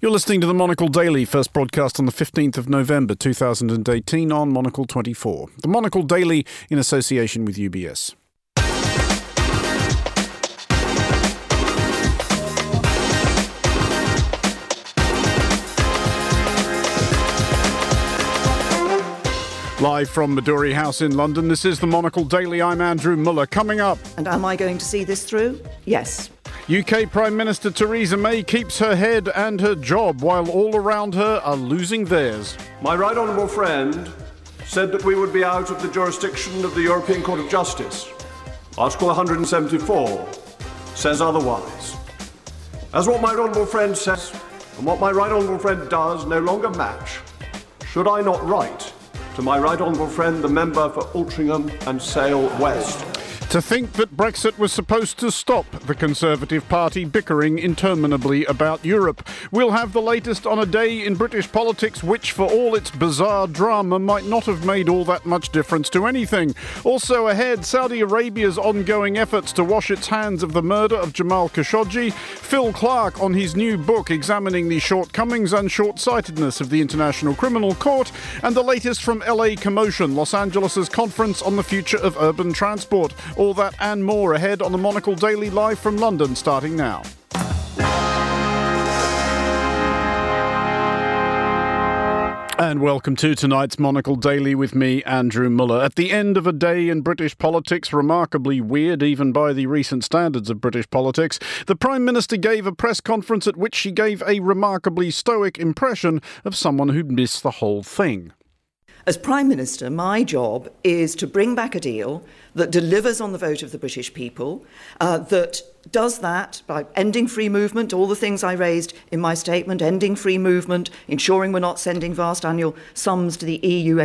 You're listening to the Monocle Daily, first broadcast on the 15th of November 2018 on Monocle 24. The Monocle Daily in association with UBS. Live from Midori House in London, this is the Monocle Daily. I'm Andrew Muller. Coming up. And am I going to see this through? Yes. UK Prime Minister Theresa May keeps her head and her job while all around her are losing theirs. My right honourable friend said that we would be out of the jurisdiction of the European Court of Justice. Article 174 says otherwise. As what my right honourable friend says and what my right honourable friend does no longer match, should I not write to my right honourable friend, the member for Altrincham and Sale West? To think that Brexit was supposed to stop the Conservative Party bickering interminably about Europe. We'll have the latest on a day in British politics which, for all its bizarre drama, might not have made all that much difference to anything. Also ahead, Saudi Arabia's ongoing efforts to wash its hands of the murder of Jamal Khashoggi, Phil Clark on his new book examining the shortcomings and short-sightedness of the International Criminal Court, and the latest from LA Commotion, Los Angeles' conference on the future of urban transport. All that and more ahead on the Monocle Daily live from London, starting now. And welcome to tonight's Monocle Daily with me, Andrew Muller. At the end of a day in British politics, remarkably weird even by the recent standards of British politics, the Prime Minister gave a press conference at which she gave a remarkably stoic impression of someone who'd missed the whole thing. As Prime Minister, my job is to bring back a deal that delivers on the vote of the British people, that does that by ending free movement, all the things I raised in my statement, ending free movement, ensuring we're not sending vast annual sums to the EU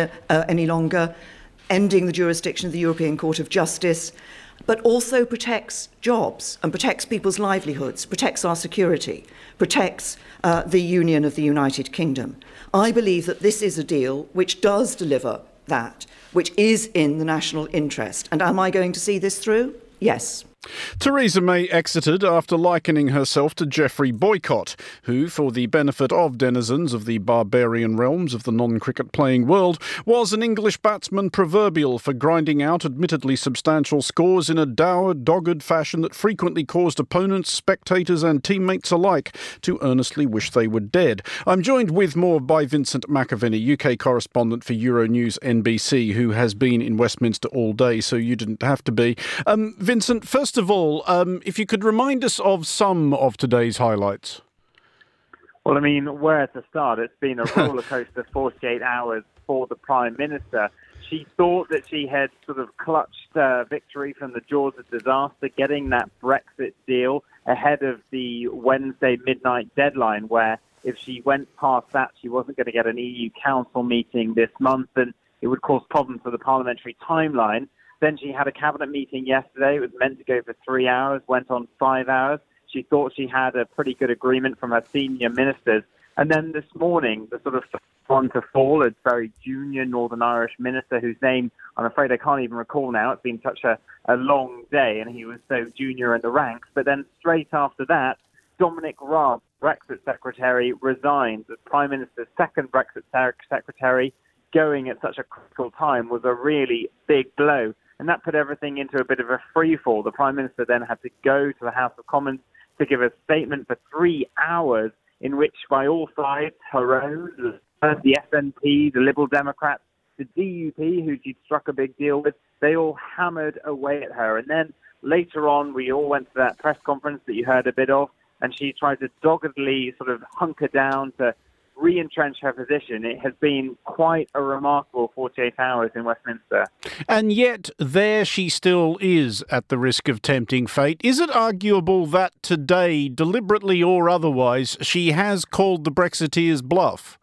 any longer, ending the jurisdiction of the European Court of Justice, but also protects jobs and protects people's livelihoods, protects our security, protects the Union of the United Kingdom. I believe that this is a deal which does deliver that, which is in the national interest. And am I going to see this through? Yes. Theresa May exited after likening herself to Geoffrey Boycott, who, for the benefit of denizens of the barbarian realms of the non-cricket playing world, was an English batsman proverbial for grinding out admittedly substantial scores in a dour, dogged fashion that frequently caused opponents, spectators and teammates alike to earnestly wish they were dead. I'm joined with more by Vincent McAvenny, UK correspondent for Euronews NBC, who has been in Westminster all day, so you didn't have to be. Vincent, first of all, if you could remind us of some of today's highlights. Well, I mean, where to start? It's been a roller coaster 48 hours for the Prime Minister. She thought that she had sort of clutched victory from the jaws of disaster, getting that Brexit deal ahead of the Wednesday midnight deadline, where if she went past that, she wasn't going to get an EU Council meeting this month, and it would cause problems for the parliamentary timeline. Then she had a cabinet meeting yesterday. It was meant to go for 3 hours, went on 5 hours. She thought she had a pretty good agreement from her senior ministers. And then this morning, the sort of one to fall, a very junior Northern Irish minister whose name, I'm afraid I can't even recall now. It's been such a long day and he was so junior in the ranks. But then straight after that, Dominic Raab, Brexit secretary, resigns as Prime Minister's second Brexit secretary. Going at such a critical time was a really big blow. And that put everything into a bit of a freefall. The Prime Minister then had to go to the House of Commons to give a statement for 3 hours in which, by all sides, her own, the SNP, the Liberal Democrats, the DUP, who she'd struck a big deal with, they all hammered away at her. And then later on, we all went to that press conference that you heard a bit of, and she tried to doggedly sort of hunker down to re-entrench her position. It has been quite a remarkable 48 hours in Westminster. And yet there she still is at the risk of tempting fate. Is it arguable that today, deliberately or otherwise, she has called the Brexiteers bluff?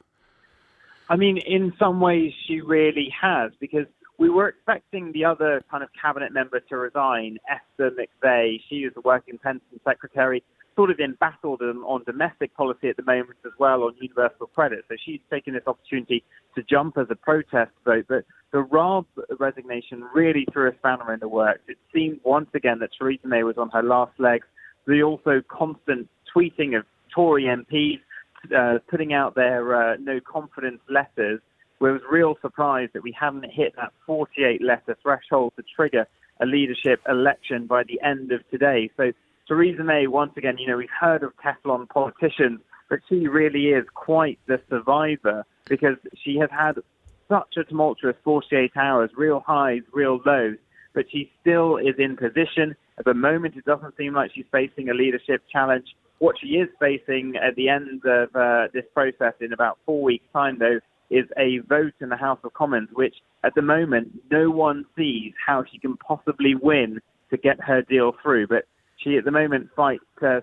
I mean, in some ways she really has, because we were expecting the other kind of cabinet member to resign, Esther McVey. She is the Working Pension Secretary, sort of embattled on domestic policy at the moment as well, on universal credit. So she's taken this opportunity to jump as a protest vote. But the Raab resignation really threw a spanner in the works. It seemed once again that Theresa May was on her last legs. The also constant tweeting of Tory MPs putting out their no confidence letters, we was real surprised that we haven't hit that 48-letter threshold to trigger a leadership election by the end of today. So Theresa May, once again, we've heard of Teflon politicians, but she really is quite the survivor because she has had such a tumultuous 48 hours, real highs, real lows, but she still is in position. At the moment, it doesn't seem like she's facing a leadership challenge. What she is facing at the end of this process in about 4 weeks' time, though, is a vote in the House of Commons, which at the moment no one sees how she can possibly win to get her deal through. But she at the moment has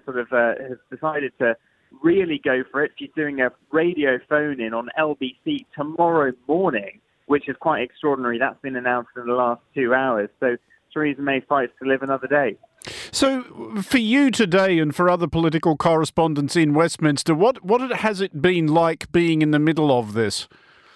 decided to really go for it. She's doing a radio phone-in on LBC tomorrow morning, which is quite extraordinary. That's been announced in the last 2 hours. So Theresa May fights to live another day. So for you today and for other political correspondents in Westminster, what has it been like being in the middle of this?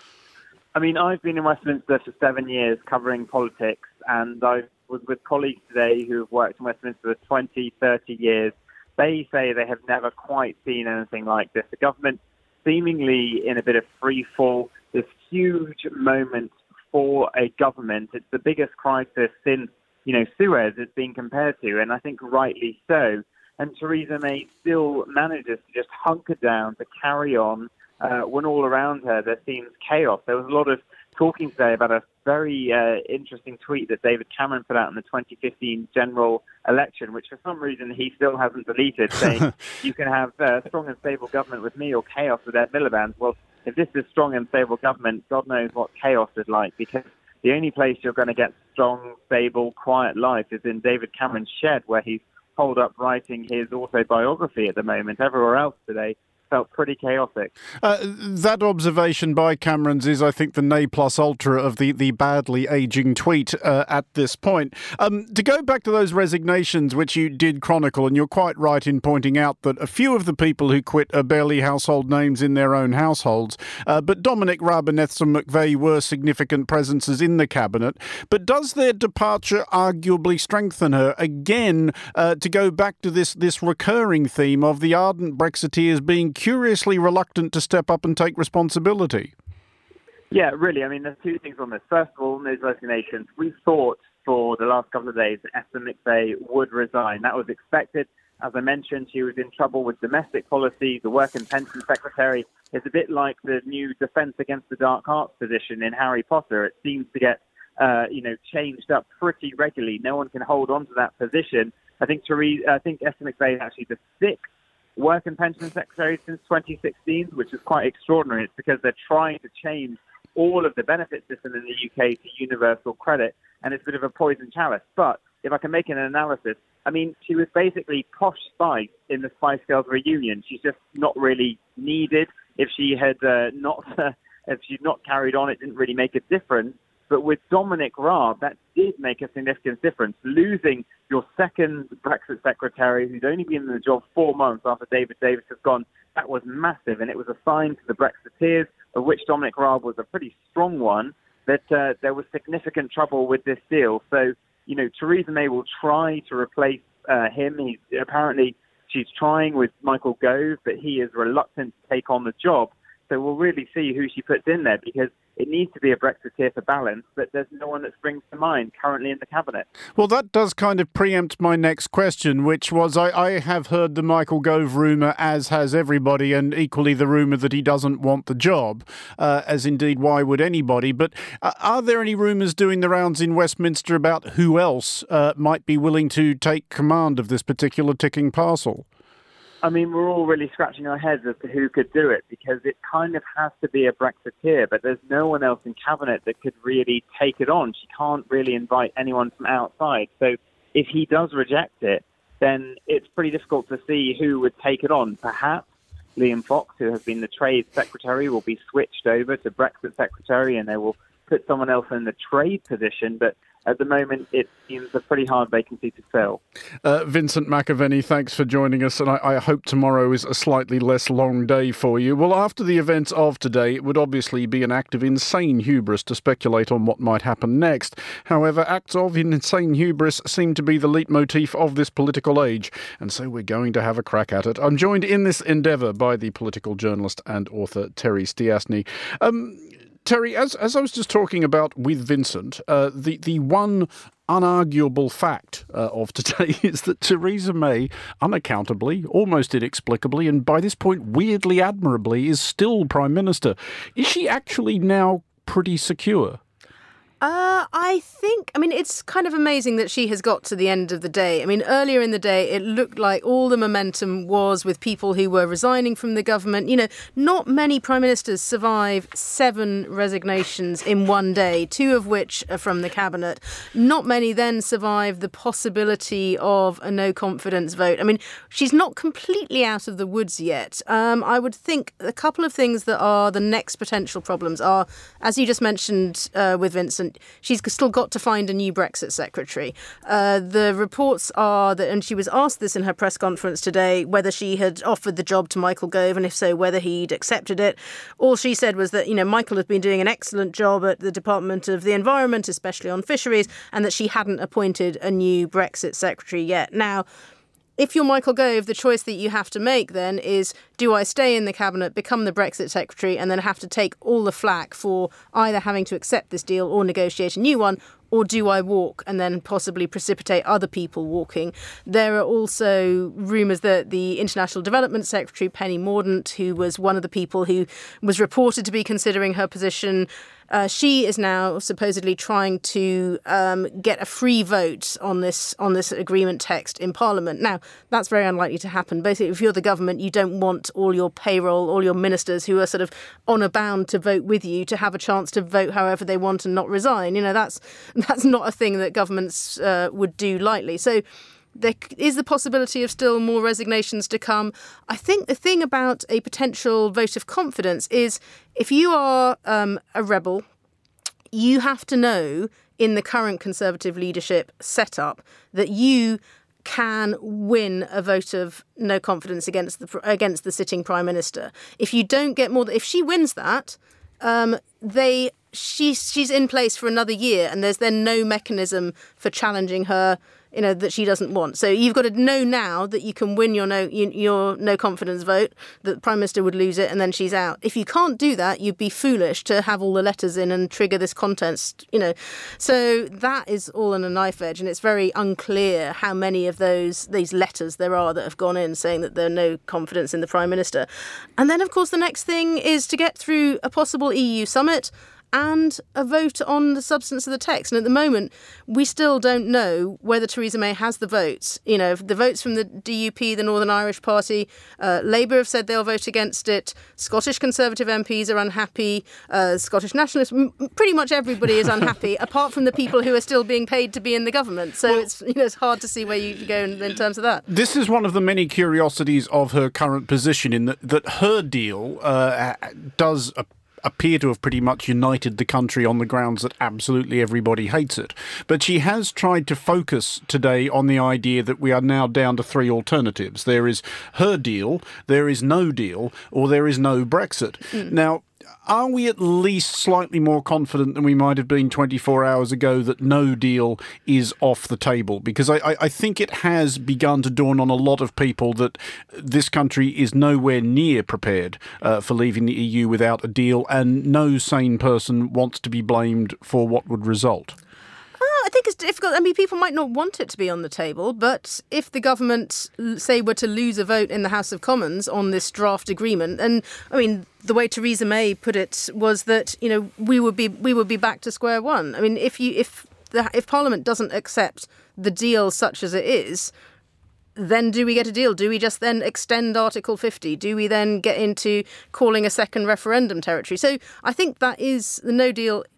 I mean, I've been in Westminster for 7 years covering politics, and I was with colleagues today who have worked in Westminster for 20, 30 years. They say they have never quite seen anything like this. The government seemingly in a bit of free fall, this huge moment for a government. It's the biggest crisis since Suez is being compared to, and I think rightly so. And Theresa May still manages to just hunker down, to carry on, when all around her there seems chaos. There was a lot of talking today about a very interesting tweet that David Cameron put out in the 2015 general election, which for some reason he still hasn't deleted, saying you can have strong and stable government with me or chaos with Ed Miliband. Well, if this is strong and stable government, God knows what chaos is like, because the only place you're going to get strong, stable, quiet life is in David Cameron's shed, where he's holed up writing his autobiography at the moment. Everywhere else today felt pretty chaotic. That observation by Cameron's is, I think, the ne plus ultra of the badly aging tweet at this point. To go back to those resignations, which you did chronicle, and you're quite right in pointing out that a few of the people who quit are barely household names in their own households. But Dominic Raab and Ethel McVeigh were significant presences in the cabinet. But does their departure arguably strengthen her? Again, to go back to this recurring theme of the ardent Brexiteers being curiously reluctant to step up and take responsibility. Yeah, really. I mean, there's two things on this. First of all, in those resignations, we thought for the last couple of days that Ethel McVeigh would resign. That was expected. As I mentioned, she was in trouble with domestic policy. The Work and Pension Secretary is a bit like the new Defence Against the Dark Arts position in Harry Potter. It seems to get changed up pretty regularly. No one can hold on to that position. I think Ethel McVeigh is actually the sixth Work and Pension Secretary since 2016, which is quite extraordinary. It's because they're trying to change all of the benefit system in the UK to universal credit, and it's a bit of a poison chalice. But if I can make an analysis, I mean, she was basically Posh Spice in the Spice Girls reunion. She's just not really needed. If she had not carried on, it didn't really make a difference. But with Dominic Raab, that did make a significant difference. Losing your second Brexit secretary, who's only been in the job 4 months after David Davis has gone, that was massive. And it was a sign to the Brexiteers, of which Dominic Raab was a pretty strong one, that there was significant trouble with this deal. So, Theresa May will try to replace him. She's trying with Michael Gove, but he is reluctant to take on the job. So we'll really see who she puts in there, because it needs to be a Brexiteer for balance, but there's no one that springs to mind currently in the cabinet. Well, that does kind of preempt my next question, which was I have heard the Michael Gove rumour, as has everybody, and equally the rumour that he doesn't want the job, as indeed why would anybody. But are there any rumours doing the rounds in Westminster about who else might be willing to take command of this particular ticking parcel? I mean, we're all really scratching our heads as to who could do it, because it kind of has to be a Brexiteer, but there's no one else in cabinet that could really take it on. She can't really invite anyone from outside. So if he does reject it, then it's pretty difficult to see who would take it on. Perhaps Liam Fox, who has been the Trade Secretary, will be switched over to Brexit Secretary, and they will put someone else in the trade position. But at the moment it seems a pretty hard vacancy to fill. Vincent McAvenny, thanks for joining us, and I hope tomorrow is a slightly less long day for you. Well, after the events of today, it would obviously be an act of insane hubris to speculate on what might happen next. However, acts of insane hubris seem to be the leitmotif of this political age, and so we're going to have a crack at it. I'm joined in this endeavour by the political journalist and author Terry Stiastny. Terry, as I was just talking about with Vincent, the one unarguable fact of today is that Theresa May, unaccountably, almost inexplicably, and by this point weirdly admirably, is still Prime Minister. Is she actually now pretty secure? I mean, it's kind of amazing that she has got to the end of the day. I mean, earlier in the day, it looked like all the momentum was with people who were resigning from the government. You know, not many prime ministers survive 7 resignations in one day, 2 of which are from the cabinet. Not many then survive the possibility of a no confidence vote. I mean, she's not completely out of the woods yet. I would think a couple of things that are the next potential problems are, as you just mentioned with Vincent, she's still got to find a new Brexit secretary. The reports are that, and she was asked this in her press conference today, whether she had offered the job to Michael Gove, and if so, whether he'd accepted it. All she said was that, you know, Michael had been doing an excellent job at the Department of the Environment, especially on fisheries, and that she hadn't appointed a new Brexit secretary yet. Now, if you're Michael Gove, the choice that you have to make then is, do I stay in the cabinet, become the Brexit secretary, and then have to take all the flack for either having to accept this deal or negotiate a new one, or do I walk and then possibly precipitate other people walking? There are also rumours that the International Development Secretary, Penny Mordaunt, who was one of the people who was reported to be considering her position, she is now supposedly trying to get a free vote on this agreement text in Parliament. Now, that's very unlikely to happen. Basically, if you're the government, you don't want all your payroll, all your ministers who are sort of honour bound to vote with you to have a chance to vote however they want and not resign. You know, that's not a thing that governments would do lightly. So there is the possibility of still more resignations to come. I think the thing about a potential vote of confidence is if you are a rebel, you have to know in the current Conservative leadership setup that you can win a vote of no confidence against the sitting Prime Minister. If you don't get more, if she wins that, she's in place for another year, and there's then no mechanism for challenging her, you know, that she doesn't want. So you've got to know now that you can win your no confidence vote, that the Prime Minister would lose it, and then she's out. If you can't do that, you'd be foolish to have all the letters in and trigger this contest, you know. So that is all on a knife edge, and it's very unclear how many of these letters there are that have gone in saying that there's no confidence in the Prime Minister. And then, of course, the next thing is to get through a possible EU summit and a vote on the substance of the text. And at the moment, we still don't know whether Theresa May has the votes. You know, the votes from the DUP, the Northern Irish Party, Labour have said they'll vote against it. Scottish Conservative MPs are unhappy. Scottish Nationalists, pretty much everybody is unhappy, apart from the people who are still being paid to be in the government. So it's hard to see where you go in terms of that. This is one of the many curiosities of her current position, in that her deal does appear to have pretty much united the country on the grounds that absolutely everybody hates it. But she has tried to focus today on the idea that we are now down to 3 alternatives. There is her deal, there is no deal, or there is no Brexit. Now, are we at least slightly more confident than we might have been 24 hours ago that no deal is off the table? Because I think it has begun to dawn on a lot of people that this country is nowhere near prepared for leaving the EU without a deal, and no sane person wants to be blamed for what would result. I think it's difficult. I mean, people might not want it to be on the table, but if the government, say, were to lose a vote in the House of Commons on this draft agreement, and I mean, the way Theresa May put it was that, you know, we would be back to square one. I mean, if Parliament doesn't accept the deal such as it is, then do we get a deal? Do we just then extend Article 50? Do we then get into calling a second referendum territory? So I think that is, the no deal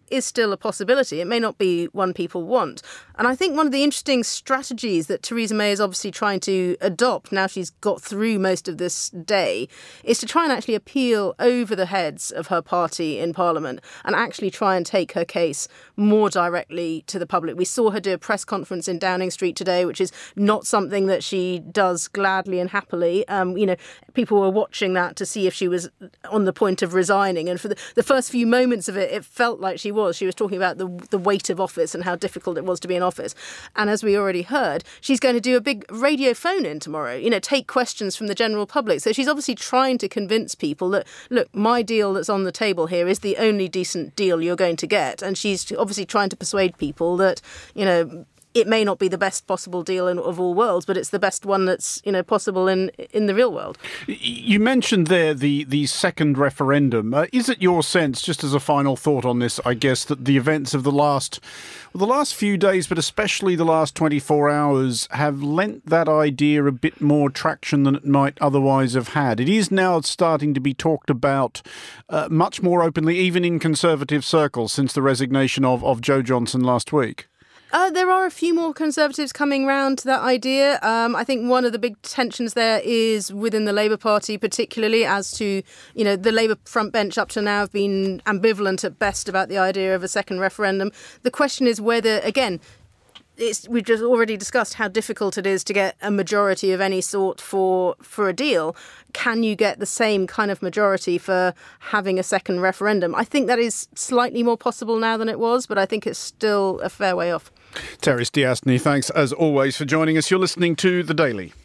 is still a possibility. It may not be one people want. And I think one of the interesting strategies that Theresa May is obviously trying to adopt now she's got through most of this day is to try and actually appeal over the heads of her party in Parliament and actually try and take her case more directly to the public. We saw her do a press conference in Downing Street today, which is not something that she does gladly and happily. People were watching that to see if she was on the point of resigning. And for the first few moments of it, it felt like she was. She was talking about the weight of office and how difficult it was to be in office. And as we already heard, she's going to do a big radio phone-in tomorrow, take questions from the general public. So she's obviously trying to convince people that, look, my deal that's on the table here is the only decent deal you're going to get. And she's obviously trying to persuade people that, it may not be the best possible deal of all worlds, but it's the best one that's possible in the real world. You mentioned there the second referendum. Is it your sense, just as a final thought on this, I guess, that the events of the last few days, but especially the last 24 hours, have lent that idea a bit more traction than it might otherwise have had? It is now starting to be talked about much more openly, even in Conservative circles, since the resignation of Jo Johnson last week. There are a few more Conservatives coming round to that idea. I think one of the big tensions there is within the Labour Party, particularly as to, the Labour front bench up to now have been ambivalent at best about the idea of a second referendum. The question is whether, again, we've just already discussed how difficult it is to get a majority of any sort for a deal. Can you get the same kind of majority for having a second referendum? I think that is slightly more possible now than it was, but I think it's still a fair way off. Terence Diastny, thanks as always for joining us. You're listening to The Daily.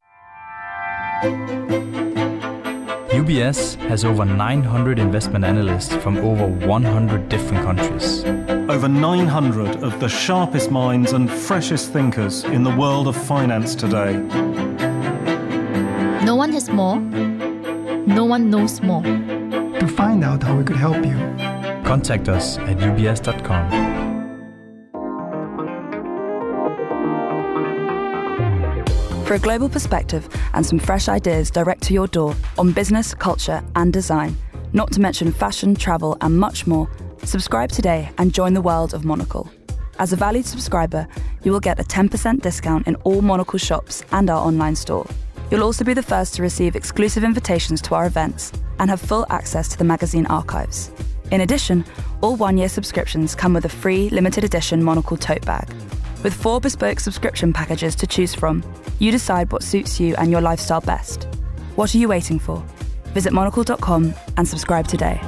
UBS has over 900 investment analysts from over 100 different countries. Over 900 of the sharpest minds and freshest thinkers in the world of finance today. No one has more. No one knows more. To find out how we could help you, contact us at ubs.com. For a global perspective and some fresh ideas direct to your door on business, culture and design, not to mention fashion, travel and much more, subscribe today and join the world of Monocle. As a valued subscriber, you will get a 10% discount in all Monocle shops and our online store. You'll also be the first to receive exclusive invitations to our events and have full access to the magazine archives. In addition, all one-year subscriptions come with a free limited edition Monocle tote bag. With 4 bespoke subscription packages to choose from, you decide what suits you and your lifestyle best. What are you waiting for? Visit monocle.com and subscribe today.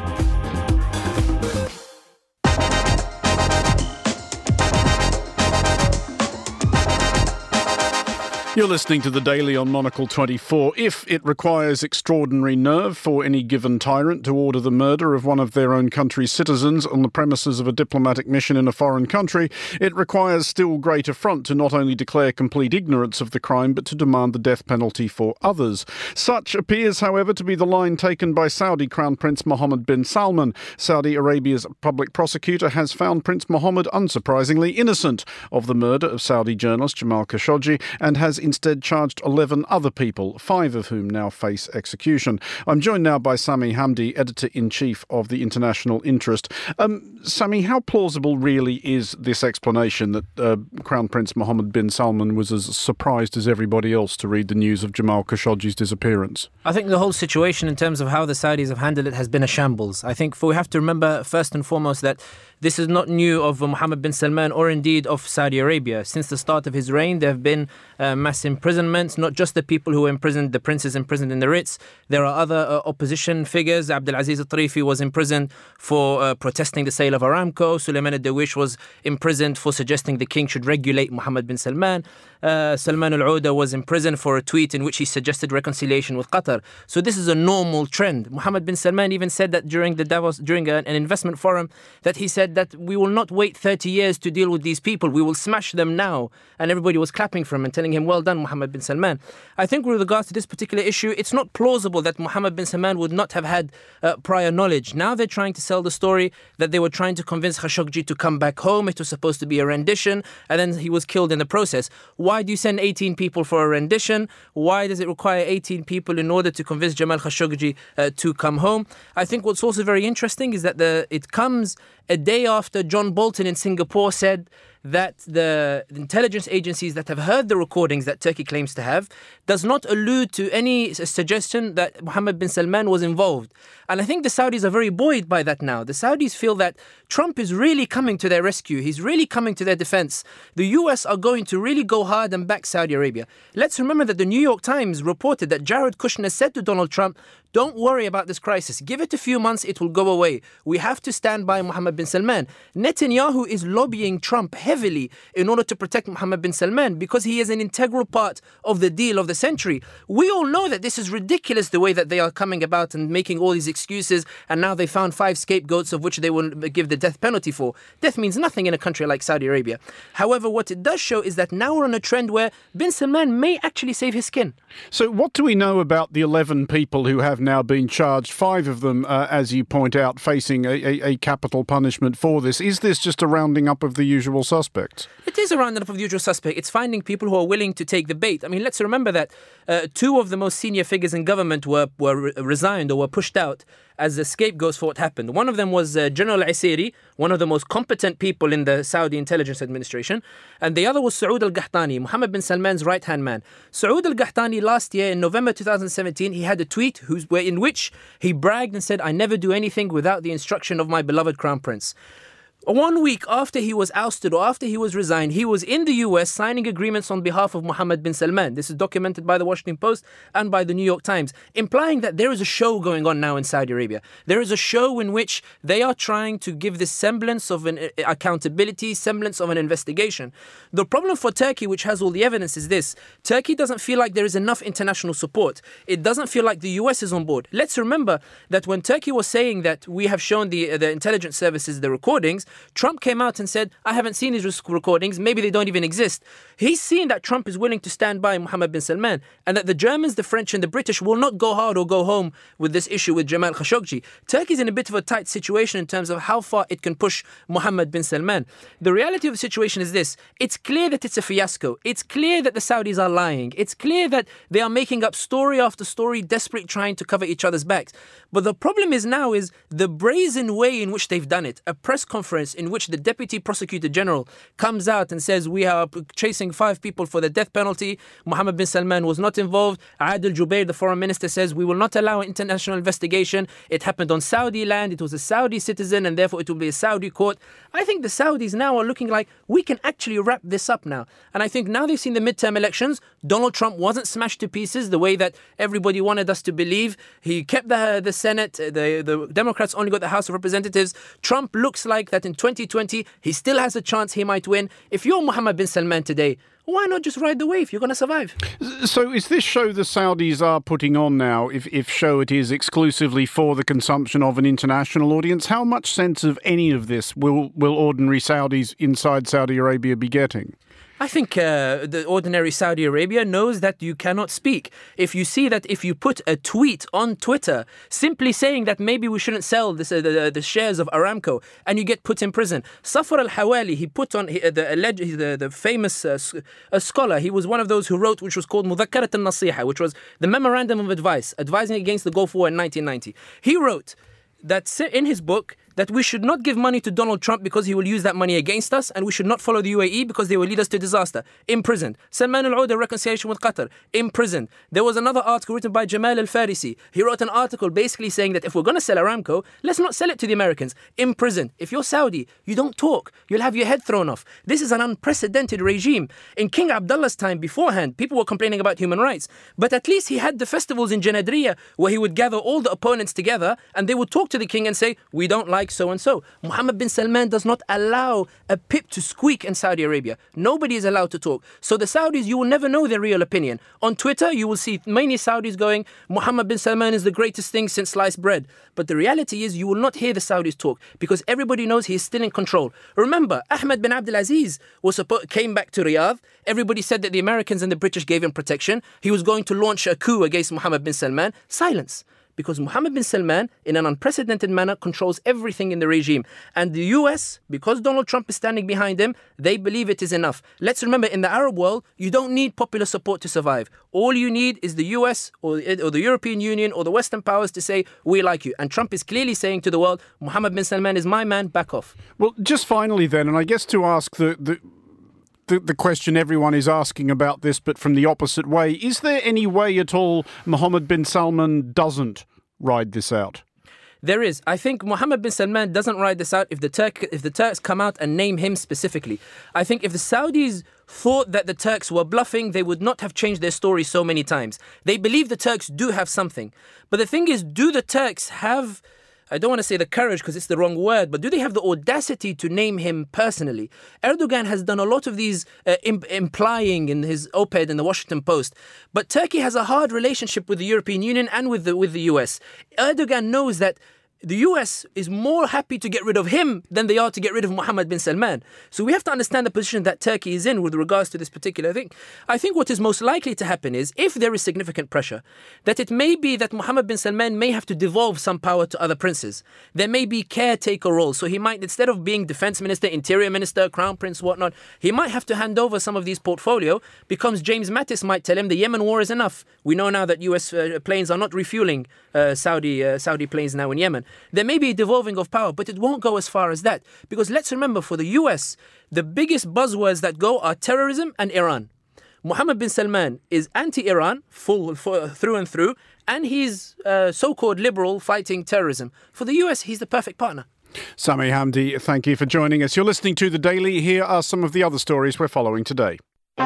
You're listening to The Daily on Monocle 24. If it requires extraordinary nerve for any given tyrant to order the murder of one of their own country's citizens on the premises of a diplomatic mission in a foreign country, it requires still greater front to not only declare complete ignorance of the crime, but to demand the death penalty for others. Such appears, however, to be the line taken by Saudi Crown Prince Mohammed bin Salman. Saudi Arabia's public prosecutor has found Prince Mohammed, unsurprisingly, innocent of the murder of Saudi journalist Jamal Khashoggi and has instead charged 11 other people, 5 of whom now face execution. I'm joined now by Sami Hamdi, Editor-in-Chief of the International Interest. Sami, how plausible really is this explanation that Crown Prince Mohammed bin Salman was as surprised as everybody else to read the news of Jamal Khashoggi's disappearance? I think the whole situation in terms of how the Saudis have handled it has been a shambles. I think we have to remember first and foremost that this is not new of Mohammed bin Salman or indeed of Saudi Arabia. Since the start of his reign, there have been mass imprisonments, not just the people who were imprisoned, the princes imprisoned in the Ritz. There are other opposition figures. Abdulaziz al-Tarifi was imprisoned for protesting the sale of Aramco. Sulaiman al-Dawish was imprisoned for suggesting the king should regulate Mohammed bin Salman. Salman al-Ouda was imprisoned for a tweet in which he suggested reconciliation with Qatar. So this is a normal trend. Mohammed bin Salman even said that during an investment forum, that he said that we will not wait 30 years to deal with these people. We will smash them now. And everybody was clapping for him and telling him, well well done, Mohammed bin Salman. I think with regards to this particular issue, it's not plausible that Mohammed bin Salman would not have had prior knowledge. Now they're trying to sell the story that they were trying to convince Khashoggi to come back home. It was supposed to be a rendition, and then he was killed in the process. Why do you send 18 people for a rendition? Why does it require 18 people in order to convince Jamal Khashoggi to come home? I think what's also very interesting is that it comes a day after John Bolton in Singapore said that the intelligence agencies that have heard the recordings that Turkey claims to have does not allude to any suggestion that Mohammed bin Salman was involved. And I think the Saudis are very buoyed by that now. The Saudis feel that Trump is really coming to their rescue. He's really coming to their defense. The US are going to really go hard and back Saudi Arabia. Let's remember that the New York Times reported that Jared Kushner said to Donald Trump, don't worry about this crisis. Give it a few months, it will go away. We have to stand by Mohammed bin Salman. Netanyahu is lobbying Trump heavily in order to protect Mohammed bin Salman because he is an integral part of the deal of the century. We all know that this is ridiculous, the way that they are coming about and making all these excuses, and now they found 5 scapegoats of which they will give the death penalty for. Death means nothing in a country like Saudi Arabia. However, what it does show is that now we're on a trend where bin Salman may actually save his skin. So what do we know about the 11 people who have now been charged, 5 of them, as you point out, facing a capital punishment for this? Is this just a rounding up of the usual suspects? It is a rounding up of the usual suspect. It's finding people who are willing to take the bait. I mean, let's remember that 2 of the most senior figures in government were resigned or were pushed out as the scapegoats for what happened. One of them was General Al-Isiri, one of the most competent people in the Saudi intelligence administration, and the other was Saud Al-Qahtani, Mohammed bin Salman's right-hand man. Saud Al-Qahtani last year in November 2017, he had a tweet in which he bragged and said, I never do anything without the instruction of my beloved Crown Prince. 1 week after he was ousted or after he was resigned, he was in the US signing agreements on behalf of Mohammed bin Salman. This is documented by the Washington Post and by the New York Times, implying that there is a show going on now in Saudi Arabia. There is a show in which they are trying to give this semblance of an accountability, semblance of an investigation. The problem for Turkey, which has all the evidence, is this. Turkey doesn't feel like there is enough international support. It doesn't feel like the US is on board. Let's remember that when Turkey was saying that we have shown the intelligence services the recordings, Trump came out and said, I haven't seen these recordings, maybe they don't even exist. He's seen that Trump is willing to stand by Mohammed bin Salman and that the Germans, the French and the British will not go hard or go home with this issue with Jamal Khashoggi. Turkey's in a bit of a tight situation in terms of how far it can push Mohammed bin Salman. The reality of the situation is this. It's clear that it's a fiasco. It's clear that the Saudis are lying. It's clear that they are making up story after story, desperately trying to cover each other's backs. But the problem is now is the brazen way in which they've done it. A press conference in which the Deputy Prosecutor General comes out and says we are chasing 5 people for the death penalty. Mohammed bin Salman was not involved. Adel Jubeir, the foreign minister, says we will not allow an international investigation. It happened on Saudi land. It was a Saudi citizen and therefore it will be a Saudi court. I think the Saudis now are looking like we can actually wrap this up now. And I think now they've seen the midterm elections. Donald Trump wasn't smashed to pieces the way that everybody wanted us to believe. He kept the Senate. The Democrats only got the House of Representatives. Trump looks like that in 2020, he still has a chance he might win. If you're Mohammed bin Salman today, why not just ride the wave? You're going to survive. So is this show the Saudis are putting on now, if show it is exclusively for the consumption of an international audience, how much sense of any of this will ordinary Saudis inside Saudi Arabia be getting? I think the ordinary Saudi Arabia knows that you cannot speak. If you see that if you put a tweet on Twitter simply saying that maybe we shouldn't sell the shares of Aramco and you get put in prison. Safar al-Hawali, he put on the famous scholar. He was one of those who wrote which was called Mudhakkarat al-Nasiha, which was the memorandum of advice, advising against the Gulf War in 1990. He wrote that in his book that we should not give money to Donald Trump because he will use that money against us, and we should not follow the UAE because they will lead us to disaster. Imprisoned. Salman al-Ouda, reconciliation with Qatar. Imprisoned. There was another article written by Jamal al-Farisi. He wrote an article basically saying that if we're going to sell Aramco, let's not sell it to the Americans. Imprisoned. If you're Saudi, you don't talk. You'll have your head thrown off. This is an unprecedented regime. In King Abdullah's time beforehand, people were complaining about human rights, but at least he had the festivals in Janadriya where he would gather all the opponents together and they would talk to the king and say, we don't like like so-and-so. Mohammed bin Salman does not allow a pip to squeak in Saudi Arabia. Nobody is allowed to talk. So the Saudis, you will never know their real opinion. On Twitter, you will see many Saudis going, Mohammed bin Salman is the greatest thing since sliced bread. But the reality is you will not hear the Saudis talk because everybody knows he is still in control. Remember, Ahmed bin Abdulaziz came back to Riyadh. Everybody said that the Americans and the British gave him protection. He was going to launch a coup against Mohammed bin Salman. Silence. Because Mohammed bin Salman, in an unprecedented manner, controls everything in the regime. And the US, because Donald Trump is standing behind him, they believe it is enough. Let's remember, in the Arab world, you don't need popular support to survive. All you need is the US or the European Union or the Western powers to say, we like you. And Trump is clearly saying to the world, Mohammed bin Salman is my man, back off. Well, just finally then, and I guess to ask the question everyone is asking about this, but from the opposite way, is there any way at all Mohammed bin Salman doesn't ride this out? There is. I think Mohammed bin Salman doesn't ride this out if the Turks come out and name him specifically. I think if the Saudis thought that the Turks were bluffing, they would not have changed their story so many times. They believe the Turks do have something. But the thing is, do the Turks have, I don't want to say the courage because it's the wrong word, but do they have the audacity to name him personally? Erdogan has done a lot of these implying in his op-ed in the Washington Post. But Turkey has a hard relationship with the European Union and with the US. Erdogan knows that the US is more happy to get rid of him than they are to get rid of Mohammed bin Salman. So we have to understand the position that Turkey is in with regards to this particular thing. I think what is most likely to happen is, if there is significant pressure, that it may be that Mohammed bin Salman may have to devolve some power to other princes. There may be caretaker roles. So he might, instead of being defense minister, interior minister, crown prince, whatnot, he might have to hand over some of these portfolio because James Mattis might tell him the Yemen war is enough. We know now that US planes are not refueling Saudi planes now in Yemen. There may be a devolving of power, but it won't go as far as that. Because let's remember, for the US, the biggest buzzwords that go are terrorism and Iran. Mohammed bin Salman is anti-Iran, through and through, and he's so-called liberal fighting terrorism. For the US, he's the perfect partner. Sami Hamdi, thank you for joining us. You're listening to The Daily. Here are some of the other stories we're following today.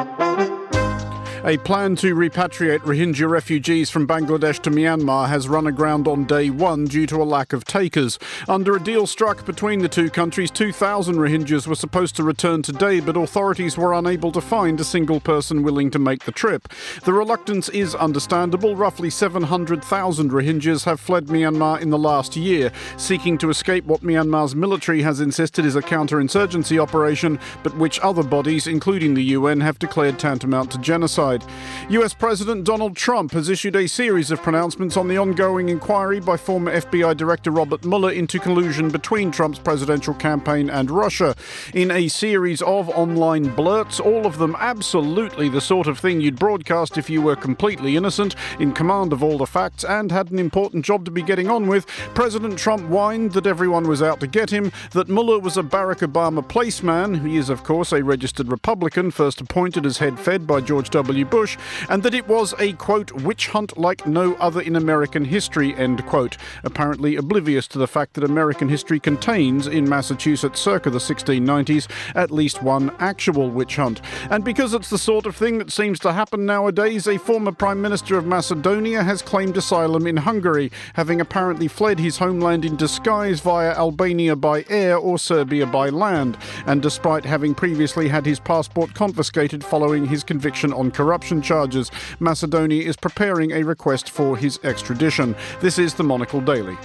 A plan to repatriate Rohingya refugees from Bangladesh to Myanmar has run aground on day one due to a lack of takers. Under a deal struck between the two countries, 2,000 Rohingyas were supposed to return today, but authorities were unable to find a single person willing to make the trip. The reluctance is understandable. Roughly 700,000 Rohingyas have fled Myanmar in the last year, seeking to escape what Myanmar's military has insisted is a counterinsurgency operation, but which other bodies, including the UN, have declared tantamount to genocide. US President Donald Trump has issued a series of pronouncements on the ongoing inquiry by former FBI Director Robert Mueller into collusion between Trump's presidential campaign and Russia. In a series of online blurts, all of them absolutely the sort of thing you'd broadcast if you were completely innocent, in command of all the facts, and had an important job to be getting on with, President Trump whined that everyone was out to get him, that Mueller was a Barack Obama placeman, he is of course a registered Republican, first appointed as head fed by George W. Bush, and that it was a, quote, witch hunt like no other in American history, end quote, apparently oblivious to the fact that American history contains, in Massachusetts circa the 1690s, at least one actual witch hunt. And because it's the sort of thing that seems to happen nowadays, a former Prime Minister of Macedonia has claimed asylum in Hungary, having apparently fled his homeland in disguise via Albania by air or Serbia by land, and despite having previously had his passport confiscated following his conviction on corruption charges, Macedonia is preparing a request for his extradition. This is the Monocle Daily.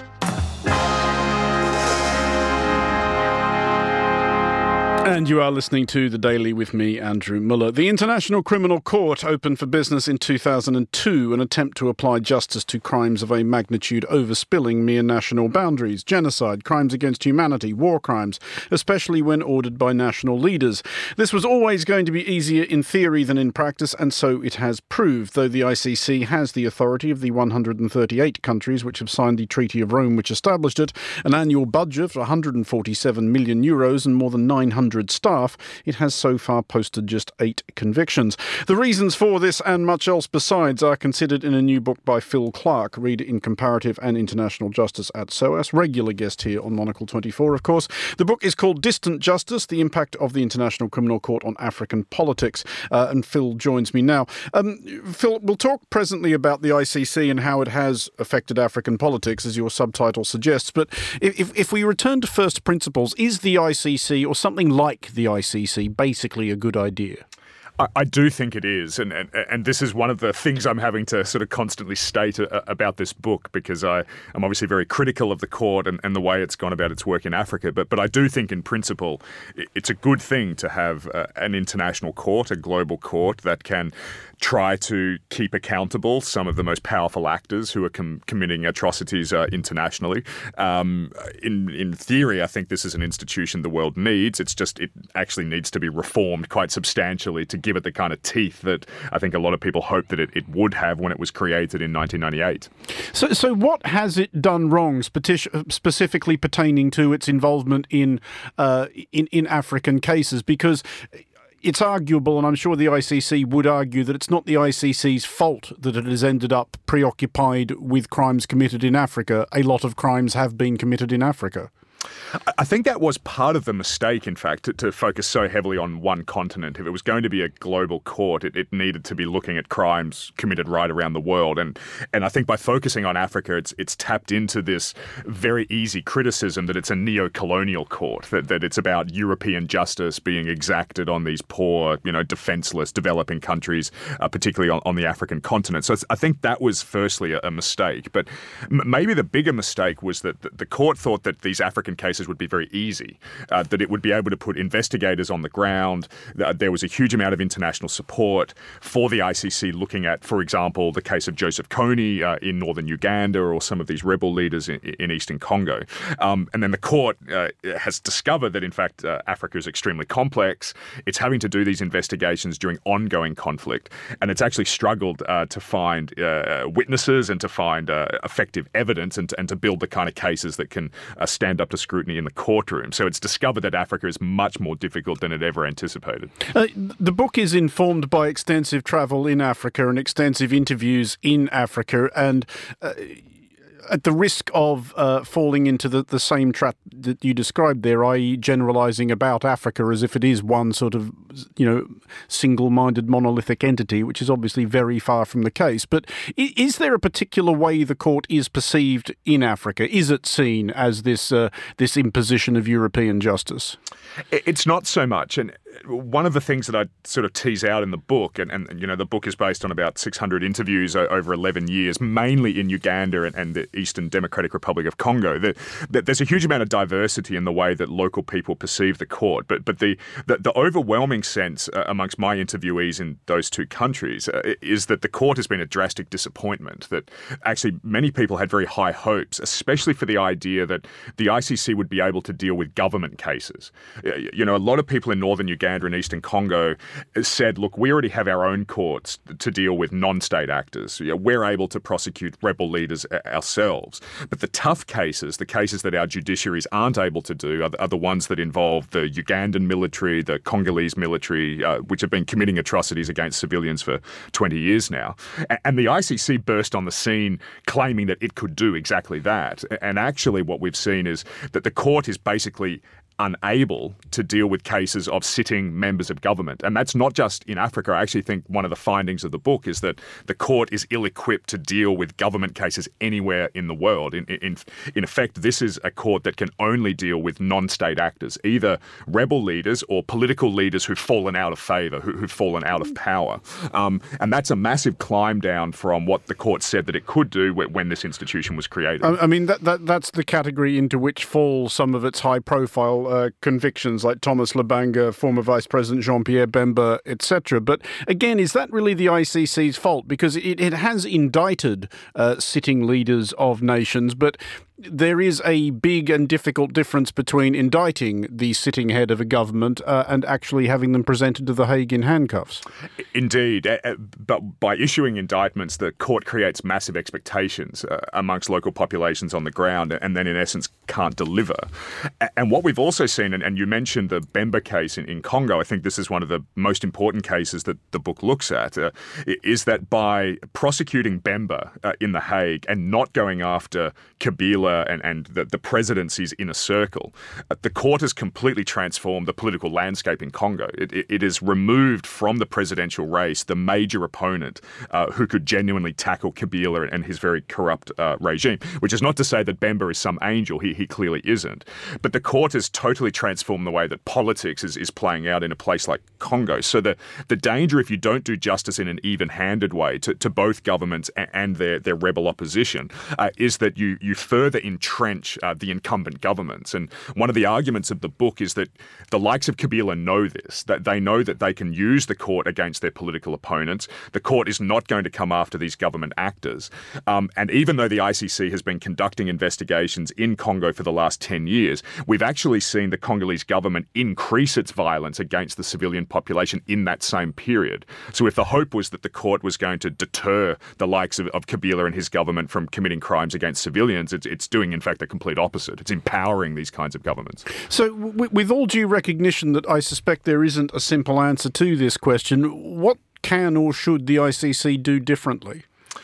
And you are listening to The Daily with me, Andrew Muller. The International Criminal Court opened for business in 2002, an attempt to apply justice to crimes of a magnitude overspilling mere national boundaries, genocide, crimes against humanity, war crimes, especially when ordered by national leaders. This was always going to be easier in theory than in practice, and so it has proved, though the ICC has the authority of the 138 countries which have signed the Treaty of Rome which established it, an annual budget of €147 million and more than 900 100 staff, it has so far posted just 8 convictions. The reasons for this and much else besides are considered in a new book by Phil Clark, reader in Comparative and International Justice at SOAS, regular guest here on Monocle 24, of course. The book is called Distant Justice, The Impact of the International Criminal Court on African Politics. And Phil joins me now. Phil, we'll talk presently about the ICC and how it has affected African politics, as your subtitle suggests. But if we return to first principles, is the ICC, or something like the ICC, basically a good idea? I do think it is, and this is one of the things I'm having to sort of constantly state about this book, because I'm obviously very critical of the court and the way it's gone about its work in Africa. But I do think, in principle, it's a good thing to have an international court, a global court that can try to keep accountable some of the most powerful actors who are committing atrocities internationally. In theory, I think this is an institution the world needs. It actually needs to be reformed quite substantially to give it the kind of teeth that I think a lot of people hoped that it would have when it was created in 1998. So what has it done wrong, specifically pertaining to its involvement in African cases? Because it's arguable, and I'm sure the ICC would argue, that it's not the ICC's fault that it has ended up preoccupied with crimes committed in Africa. A lot of crimes have been committed in Africa. I think that was part of the mistake, in fact, to focus so heavily on one continent. If it was going to be a global court, it needed to be looking at crimes committed right around the world. And I think by focusing on Africa, it's tapped into this very easy criticism that it's a neo-colonial court, that it's about European justice being exacted on these poor, defenseless, developing countries, particularly on the African continent. So I think that was firstly a mistake. But maybe the bigger mistake was that the court thought that these African cases would be very easy, that it would be able to put investigators on the ground. There was a huge amount of international support for the ICC looking at, for example, the case of Joseph Kony in northern Uganda, or some of these rebel leaders in eastern Congo. And then the court has discovered that, in fact, Africa is extremely complex. It's having to do these investigations during ongoing conflict, and it's actually struggled to find witnesses and to find effective evidence and to build the kind of cases that can stand up to scrutiny in the courtroom. So it's discovered that Africa is much more difficult than it ever anticipated. The book is informed by extensive travel in Africa and extensive interviews in Africa, and at the risk of falling into the same trap that you described there, i.e. generalising about Africa as if it is one sort of, single-minded monolithic entity, which is obviously very far from the case. But is there a particular way the court is perceived in Africa? Is it seen as this imposition of European justice? It's not so much. And one of the things that I sort of tease out in the book, and the book is based on about 600 interviews over 11 years, mainly in Uganda and the Eastern Democratic Republic of Congo, that there's a huge amount of diversity in the way that local people perceive the court. But the overwhelming sense amongst my interviewees in those two countries is that the court has been a drastic disappointment, that actually many people had very high hopes, especially for the idea that the ICC would be able to deal with government cases. A lot of people in northern Uganda and eastern Congo said, look, we already have our own courts to deal with non-state actors. We're able to prosecute rebel leaders ourselves. But the tough cases, the cases that our judiciaries aren't able to do, are the ones that involve the Ugandan military, the Congolese military, which have been committing atrocities against civilians for 20 years now. And the ICC burst on the scene claiming that it could do exactly that. And actually what we've seen is that the court is basically unable to deal with cases of sitting members of government. And that's not just in Africa. I actually think one of the findings of the book is that the court is ill-equipped to deal with government cases anywhere in the world. In effect, this is a court that can only deal with non-state actors, either rebel leaders or political leaders who've fallen out of favour, who've fallen out of power. And that's a massive climb down from what the court said that it could do when this institution was created. I mean, that's the category into which fall some of its high-profile convictions, like Thomas Lubanga, former Vice President Jean-Pierre Bemba, etc. But again, is that really the ICC's fault? Because it has indicted sitting leaders of nations, but there is a big and difficult difference between indicting the sitting head of a government and actually having them presented to The Hague in handcuffs. Indeed, but by issuing indictments, the court creates massive expectations amongst local populations on the ground and then in essence can't deliver. And what we've also seen, and you mentioned the Bemba case in Congo, I think this is one of the most important cases that the book looks at, is that by prosecuting Bemba in The Hague and not going after Kabila and the presidency's inner circle, the court has completely transformed the political landscape in Congo. It has removed from the presidential race the major opponent who could genuinely tackle Kabila and his very corrupt regime, which is not to say that Bemba is some angel. He clearly isn't. But the court has totally transformed the way that politics is playing out in a place like Congo. So the danger, if you don't do justice in an even-handed way to both governments and their rebel opposition, is that you further entrench the incumbent governments. And one of the arguments of the book is that the likes of Kabila know this, that they know that they can use the court against their political opponents. The court is not going to come after these government actors. And even though the ICC has been conducting investigations in Congo for the last 10 years, we've actually seen the Congolese government increase its violence against the civilian population in that same period. So if the hope was that the court was going to deter the likes of Kabila and his government from committing crimes against civilians, it's doing, in fact, the complete opposite. It's empowering these kinds of governments. So with all due recognition that I suspect there isn't a simple answer to this question, what can or should the ICC do differently?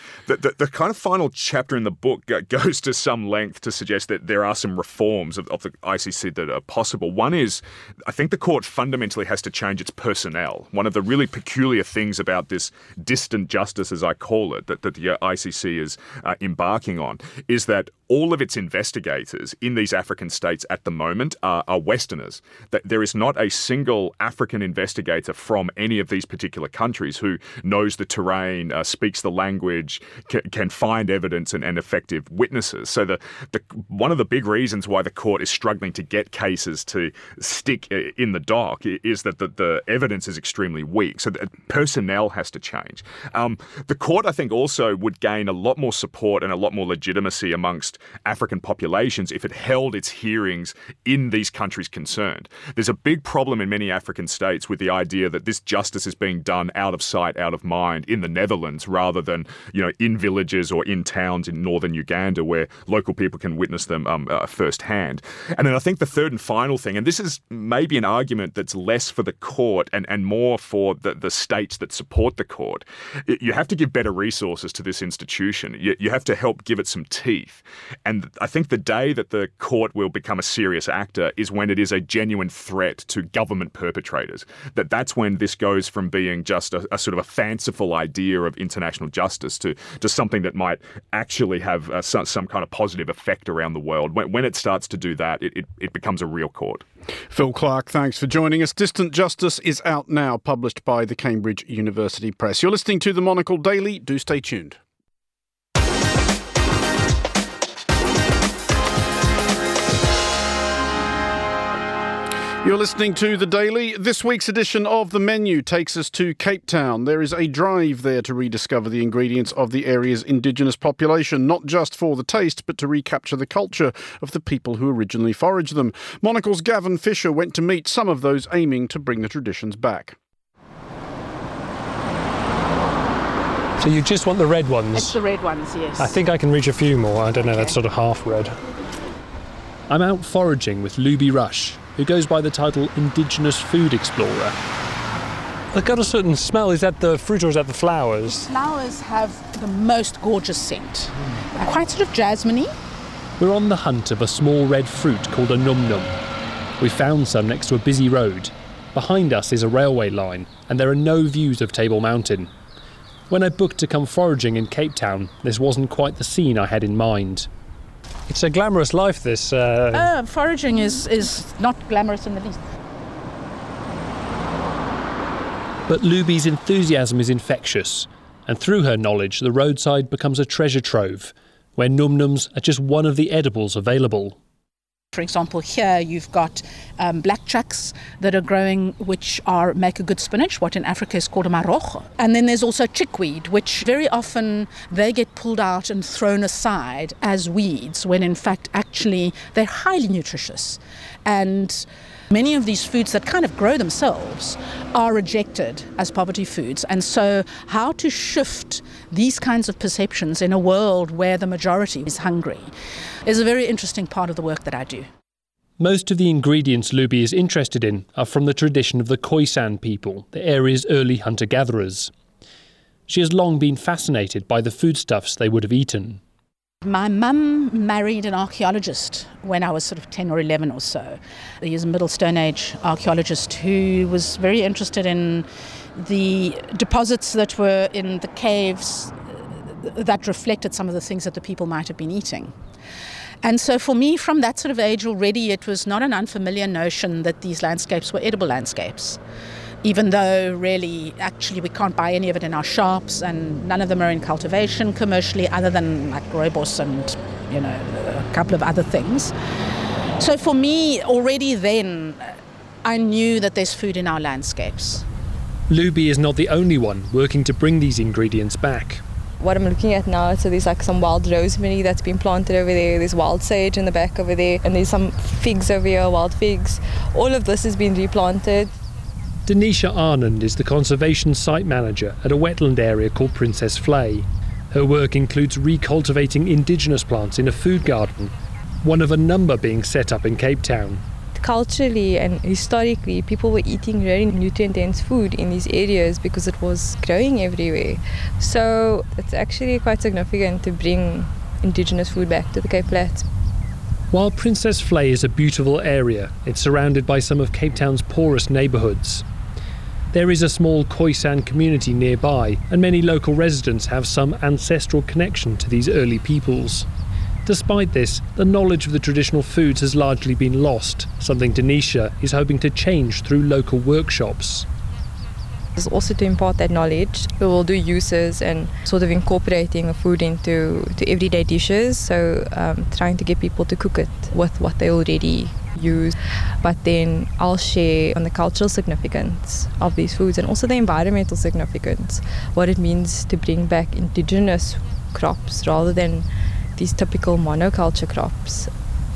The kind of final chapter in the book goes to some length to suggest that there are some reforms of the ICC that are possible. One is, I think the court fundamentally has to change its personnel. One of the really peculiar things about this distant justice, as I call it, that the ICC is embarking on, is that all of its investigators in these African states at the moment are Westerners. That there is not a single African investigator from any of these particular countries who knows the terrain, speaks the language, can find evidence and effective witnesses. So one of the big reasons why the court is struggling to get cases to stick in the dock is that the evidence is extremely weak. So the personnel has to change. The court, I think, also would gain a lot more support and a lot more legitimacy amongst African populations if it held its hearings in these countries concerned. There's a big problem in many African states with the idea that this justice is being done out of sight, out of mind in the Netherlands rather than, in villages or in towns in northern Uganda where local people can witness them firsthand. And then I think the third and final thing, and this is maybe an argument that's less for the court and more for the states that support the court, you have to give better resources to this institution. You have to help give it some teeth. And I think the day that the court will become a serious actor is when it is a genuine threat to government perpetrators. That's when this goes from being just a sort of a fanciful idea of international justice to something that might actually have some kind of positive effect around the world. When it starts to do that, it becomes a real court. Phil Clark, thanks for joining us. Distant Justice is out now, published by the Cambridge University Press. You're listening to The Monocle Daily. Do stay tuned. You're listening to The Daily. This week's edition of The Menu takes us to Cape Town. There is a drive there to rediscover the ingredients of the area's indigenous population, not just for the taste, but to recapture the culture of the people who originally foraged them. Monocle's Gavin Fisher went to meet some of those aiming to bring the traditions back. So you just want the red ones? It's the red ones, yes. I think I can reach a few more. I don't know, that's sort of half red. I'm out foraging with Luby Rush, who goes by the title Indigenous Food Explorer. I've got a certain smell. Is that the fruit or is that the flowers? Flowers have the most gorgeous scent. Quite sort of jasmine-y. We're on the hunt of a small red fruit called a num num. We found some next to a busy road. Behind us is a railway line, and there are no views of Table Mountain. When I booked to come foraging in Cape Town, this wasn't quite the scene I had in mind. It's a glamorous life, this. Foraging is not glamorous in the least. But Luby's enthusiasm is infectious, and through her knowledge, the roadside becomes a treasure trove, where num nums are just one of the edibles available. For example, here you've got black chucks that are growing, which make a good spinach, what in Africa is called a marrojo. And then there's also chickweed, which very often they get pulled out and thrown aside as weeds, when in fact actually they're highly nutritious. And many of these foods that kind of grow themselves are rejected as poverty foods. And so how to shift these kinds of perceptions in a world where the majority is hungry is a very interesting part of the work that I do. Most of the ingredients Luby is interested in are from the tradition of the Khoisan people, the area's early hunter-gatherers. She has long been fascinated by the foodstuffs they would have eaten. My mum married an archaeologist when I was sort of 10 or 11 or so. He is a Middle Stone Age archaeologist who was very interested in the deposits that were in the caves that reflected some of the things that the people might have been eating. And so for me, from that sort of age already, it was not an unfamiliar notion that these landscapes were edible landscapes, even though really, actually, we can't buy any of it in our shops, and none of them are in cultivation commercially, other than like rooibos and, a couple of other things. So for me, already then, I knew that there's food in our landscapes. Luby is not the only one working to bring these ingredients back. What I'm looking at now, so there's like some wild rosemary that's been planted over there, there's wild sage in the back over there, and there's some figs over here, wild figs. All of this has been replanted. Denisha Anand is the conservation site manager at a wetland area called Princess Flay. Her work includes recultivating indigenous plants in a food garden, one of a number being set up in Cape Town. Culturally and historically, people were eating very nutrient-dense food in these areas because it was growing everywhere. So it's actually quite significant to bring indigenous food back to the Cape Flats. While Princess Flay is a beautiful area, it's surrounded by some of Cape Town's poorest neighbourhoods. There is a small Khoisan community nearby, and many local residents have some ancestral connection to these early peoples. Despite this, the knowledge of the traditional foods has largely been lost, something Denisha is hoping to change through local workshops. It's also to impart that knowledge. We will do uses and sort of incorporating the food into everyday dishes, so trying to get people to cook it with what they already use. But then I'll share on the cultural significance of these foods and also the environmental significance, what it means to bring back indigenous crops rather than these typical monoculture crops.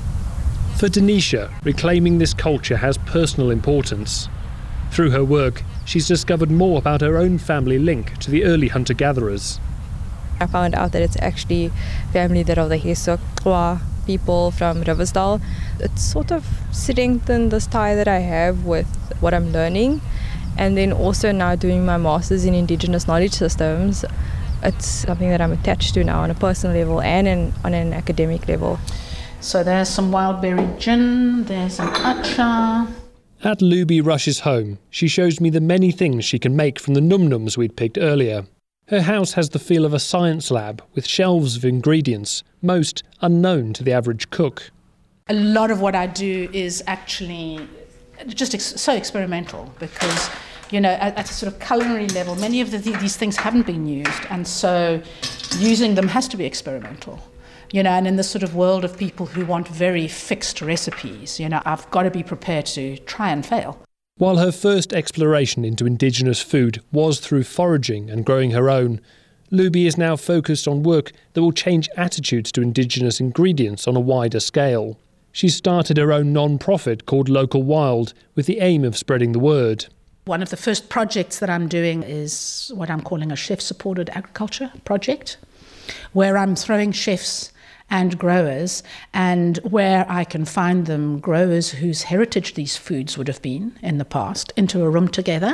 For Denisha, reclaiming this culture has personal importance. Through her work, she's discovered more about her own family link to the early hunter-gatherers. I found out that it's actually family that are the Heso people from Riversdale. It sort of strengthened this tie that I have with what I'm learning, and then also now doing my master's in Indigenous knowledge systems. It's something that I'm attached to now on a personal level and on an academic level. So there's some wild berry gin, there's an acha. At Luby Rush's home, she shows me the many things she can make from the num-nums we'd picked earlier. Her house has the feel of a science lab, with shelves of ingredients, most unknown to the average cook. A lot of what I do is actually just so experimental, because at a sort of culinary level, many of these things haven't been used, and so using them has to be experimental. And in this sort of world of people who want very fixed recipes, I've got to be prepared to try and fail. While her first exploration into indigenous food was through foraging and growing her own, Luby is now focused on work that will change attitudes to indigenous ingredients on a wider scale. She's started her own non-profit called Local Wild with the aim of spreading the word. One of the first projects that I'm doing is what I'm calling a chef-supported agriculture project, where I'm throwing chefs and growers, and where I can find them growers whose heritage these foods would have been in the past, into a room together,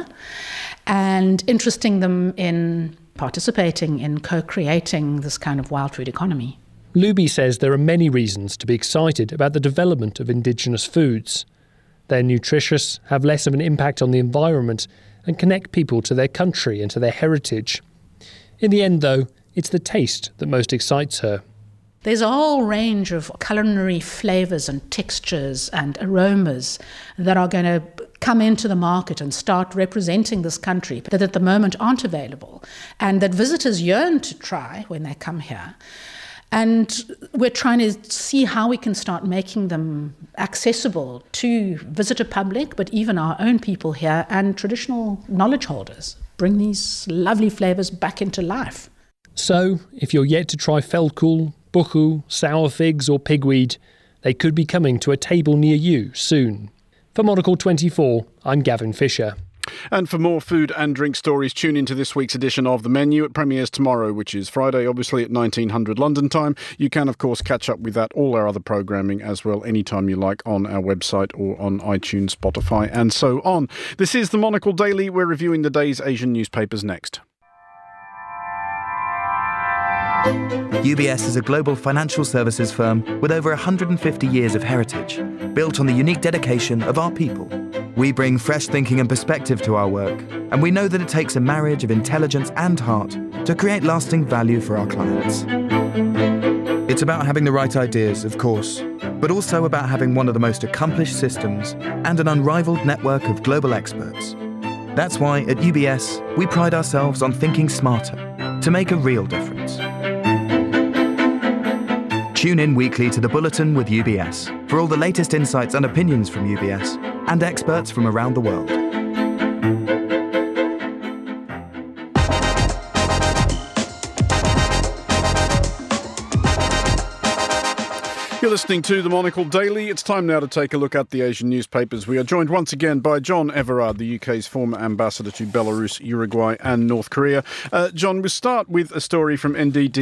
and interesting them in participating in co-creating this kind of wild food economy. Luby says there are many reasons to be excited about the development of indigenous foods. They're nutritious, have less of an impact on the environment, and connect people to their country and to their heritage. In the end, though, it's the taste that most excites her. There's a whole range of culinary flavours and textures and aromas that are going to come into the market and start representing this country that at the moment aren't available, and that visitors yearn to try when they come here. And we're trying to see how we can start making them accessible to visitor public, but even our own people here and traditional knowledge holders. Bring these lovely flavours back into life. So, if you're yet to try Feldkuhl, buchu, sour figs or pigweed, they could be coming to a table near you soon. For Monocle 24, I'm Gavin Fisher. And for more food and drink stories, tune into this week's edition of The Menu. It premieres tomorrow, which is Friday, obviously at 1900 London time. You can, of course, catch up with that, all our other programming as well, anytime you like, on our website or on iTunes, Spotify and so on. This is The Monocle Daily. We're reviewing the day's Asian newspapers next. UBS is a global financial services firm with over 150 years of heritage, built on the unique dedication of our people. We bring fresh thinking and perspective to our work, and we know that it takes a marriage of intelligence and heart to create lasting value for our clients. It's about having the right ideas, of course, but also about having one of the most accomplished systems and an unrivaled network of global experts. That's why at UBS, we pride ourselves on thinking smarter to make a real difference. Tune in weekly to The Bulletin with UBS for all the latest insights and opinions from UBS and experts from around the world. You're listening to The Monocle Daily. It's time now to take a look at the Asian newspapers. We are joined once again by John Everard, the UK's former ambassador to Belarus, Uruguay and North Korea. John, we'll start with a story from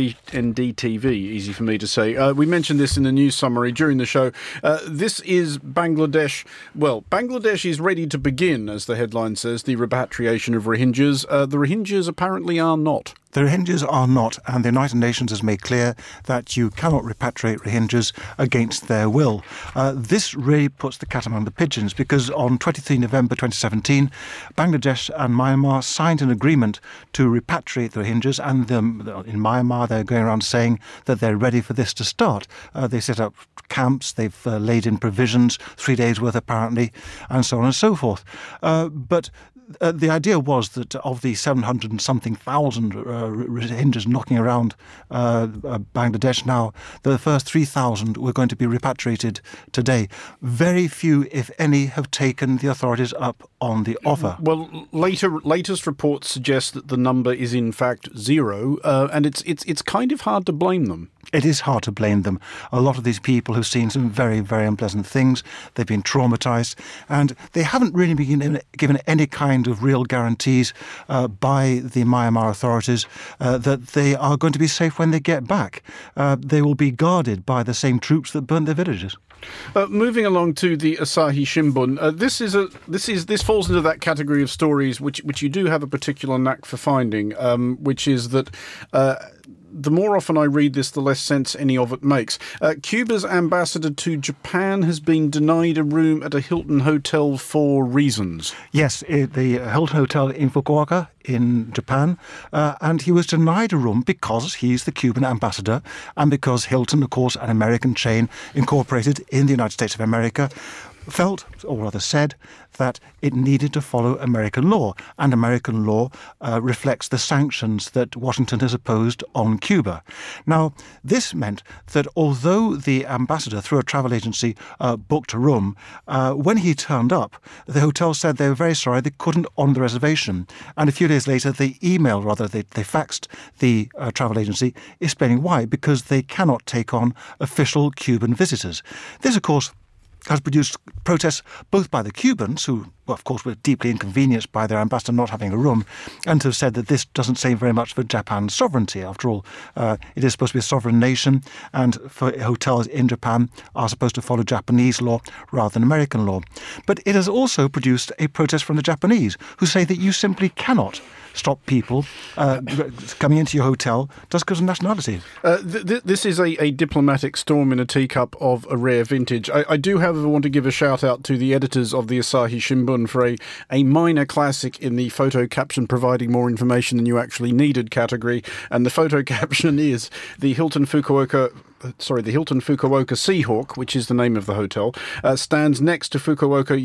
NDTV, easy for me to say. We mentioned this in the news summary during the show. This is Bangladesh. Well, Bangladesh is ready to begin, as the headline says, the repatriation of Rohingyas. The Rohingyas apparently are not. The Rohingyas are not, and the United Nations has made clear that you cannot repatriate Rohingyas against their will. This really puts the cat among the pigeons, because on 23 November 2017, Bangladesh and Myanmar signed an agreement to repatriate the Rohingyas, and in Myanmar they're going around saying that they're ready for this to start. They set up camps, they've laid in provisions, 3 days worth apparently, and so on and so forth. But the idea was that of the 700 and something thousand Rohingyas knocking around Bangladesh now, the first 3,000 were going to be repatriated today. Very few, if any, have taken the authorities up on the offer. Well, latest reports suggest that the number is in fact zero, and it's kind of hard to blame them. It is hard to blame them. A lot of these people have seen some very, very unpleasant things. They've been traumatised, and they haven't really been given any kind of real guarantees by the Myanmar authorities that they are going to be safe when they get back. They will be guarded by the same troops that burnt their villages. Moving along to the Asahi Shimbun, this falls into that category of stories which you do have a particular knack for finding, which is that the more often I read this, the less sense any of it makes. Cuba's ambassador to Japan has been denied a room at a Hilton hotel for reasons. Yes, the Hilton Hotel in Fukuoka in Japan, and he was denied a room because he's the Cuban ambassador and because Hilton, of course, an American chain incorporated in the United States of America, felt, or rather said, that it needed to follow American law, and American law reflects the sanctions that Washington has imposed on Cuba. Now, this meant that although the ambassador, through a travel agency, booked a room, when he turned up, the hotel said they were very sorry they couldn't honour the reservation. And a few days later, they faxed the travel agency explaining why, because they cannot take on official Cuban visitors. This, of course, has produced protests both by the Cubans, who, well, of course, were deeply inconvenienced by their ambassador not having a room, and have said that this doesn't say very much for Japan's sovereignty. After all, it is supposed to be a sovereign nation, and for hotels in Japan are supposed to follow Japanese law rather than American law. But it has also produced a protest from the Japanese, who say that you simply cannot stop people coming into your hotel just because of nationality. This is a diplomatic storm in a teacup of a rare vintage. I do, however, want to give a shout out to the editors of the Asahi Shimbun for a minor classic in the photo caption providing more information than you actually needed category. And the photo caption is the Hilton Fukuoka Fukuoka Seahawk, which is the name of the hotel, stands next to Fukuoka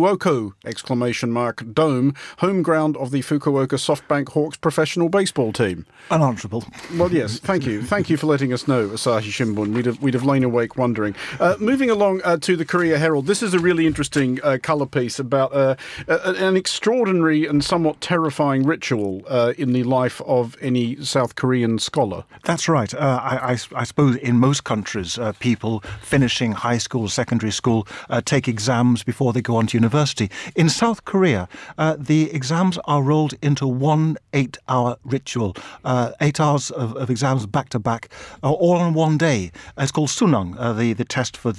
Yahoo!! Dome, home ground of the Fukuoka SoftBank Hawks professional baseball team. Unanswerable. Well, yes, thank you. Thank you for letting us know, Asahi Shimbun. We'd have lain awake wondering. Moving along to the Korea Herald, this is a really interesting colour piece about an extraordinary and somewhat terrifying ritual in the life of any South Korean scholar. That's right. I suppose in most countries, people finishing high school, secondary school, take exams before they go on to university. In South Korea, the exams are rolled into one 8-hour ritual, 8 hours of exams back to back, all on one day. It's called Sunang, the test for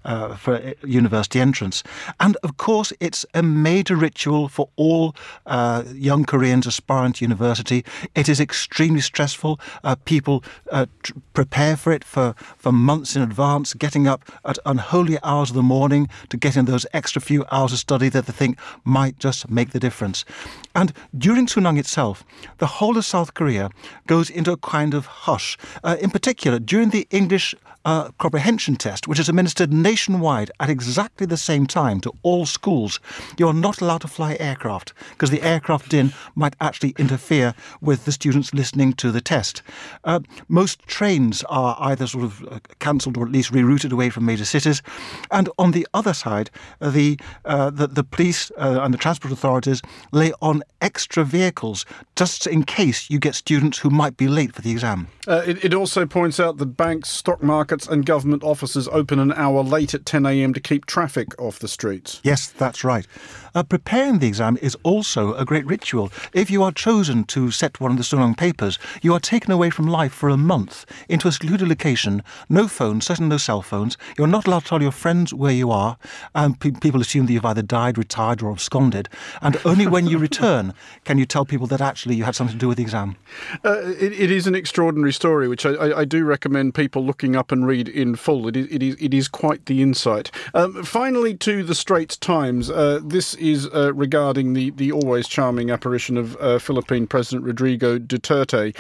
university entrance. And of course, it's a major ritual for all young Koreans aspiring to university. It is extremely stressful. People prepare for it for months in advance, getting up at unholy hours of the morning to get in those extra few hours of study that they think might just make the difference. And during Sunang itself, the whole of South Korea goes into a kind of hush. In particular, during the English comprehension test, which is administered nationwide at exactly the same time to all schools, you're not allowed to fly aircraft because the aircraft din might actually interfere with the students listening to the test. Most trains are either sort of cancelled or at least rerouted away from major cities. And on the other side, the police and the transport authorities lay on extra vehicles just in case you get students who might be late for the exam. It also points out that banks, stock markets and government offices open an hour late at 10 a.m. to keep traffic off the streets. Yes, that's right. Preparing the exam is also a great ritual. If you are chosen to set one of the Sunang papers, you are taken away from life for a month into a secluded location, no phones, certainly no cell phones. You're not allowed to tell your friends where you are, and people assume that you've either died, retired or absconded. And only when you return can you tell people that actually you had something to do with the exam. It is an extraordinary story, which I do recommend people looking up and read in full. It is quite the insight. Finally, to the Straits Times, this is regarding the always charming apparition of Philippine President Rodrigo Duterte.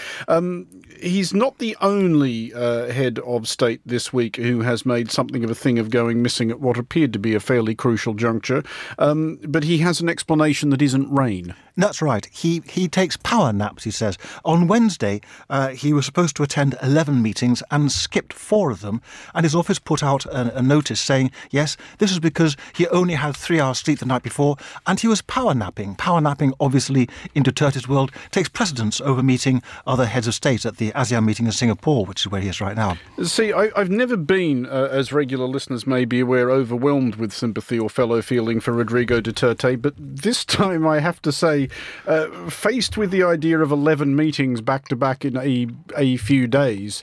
He's not the only head of state this week who has made something of a thing of going missing at what appeared to be a fairly crucial juncture, but he has an explanation that isn't rain. That's right. He takes power naps, he says. On Wednesday, he was supposed to attend 11 meetings and skipped 4 of them, and his office put out a notice saying, yes, this is because he only had 3 hours sleep the night before, and he was power napping. Power napping, obviously, in Duterte's world, takes precedence over meeting other heads of state at the ASEAN meeting in Singapore, which is where he is right now. See, I've never been, as regular listeners may be aware, overwhelmed with sympathy or fellow feeling for Rodrigo Duterte, but this time I have to say, faced with the idea of 11 meetings back-to-back in a few days,